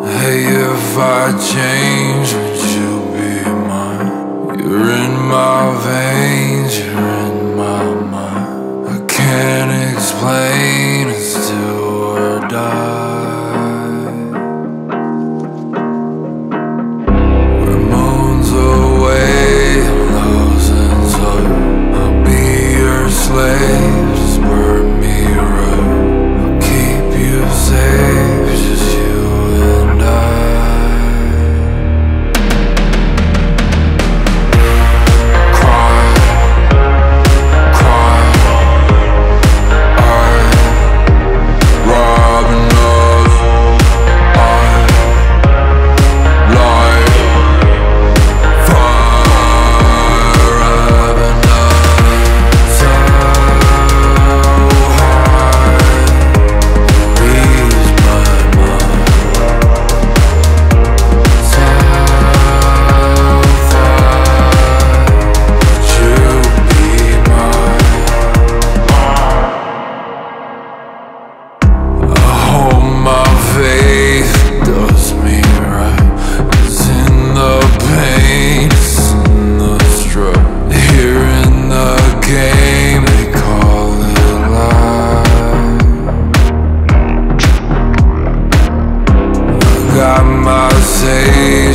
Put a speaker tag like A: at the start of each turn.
A: Hey, if I change, would you be mine? You're in my veins, you're in my mind. I can't explain, it's do or die. We're moons away, losing sight. I'll be your slave, just burn me right. I'll keep you safe, just you and I. Got my say